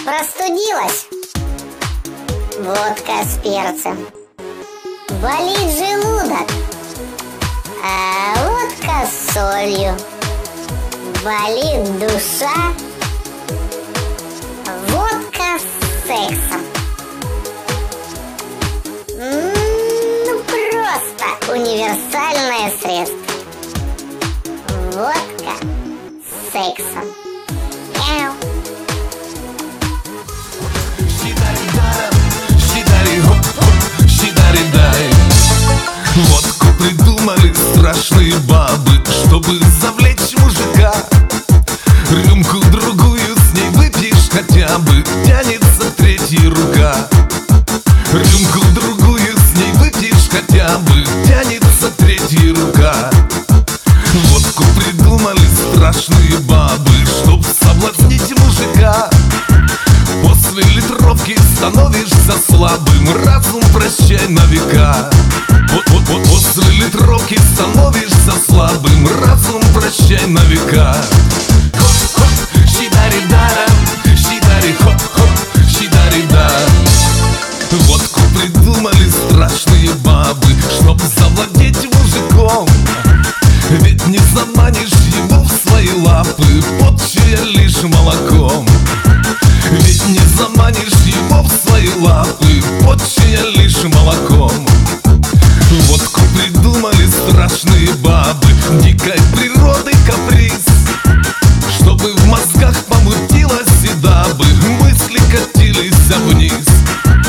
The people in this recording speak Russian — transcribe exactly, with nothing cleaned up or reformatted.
Простудилась? Водка с перцем. Болит желудок? А водка с солью. Болит душа? Водка с сексом. Ну просто универсальное средство. Водка с сексом. Мяу. Водку придумали страшные бабы, чтобы завлечь мужика. Рюмку другую с ней выпьешь хотя бы, тянется третья рука. Рюмку другую с ней выпьешь хотя бы, тянется третья рука. Водку придумали страшные бабы, чтоб соблазнить мужика. После литровки становишься слабым, разум прощай на века. Вот, вот, вот, после литровки становишься слабым, разум прощай на века. Хоп-хоп, щидари-дара, щидари-хоп-хоп, щидари-да. Водку придумали страшные бабы, чтоб завладеть мужиком. Ведь не заманишь его в свои лапы, подчая лишь молоком. Ведь не заманишь его в свои лапы, подчая лишь молоком. Водку придумали страшные бабы, дикой природы каприз, чтобы в мозгах помутилось и дабы мысли катились вниз.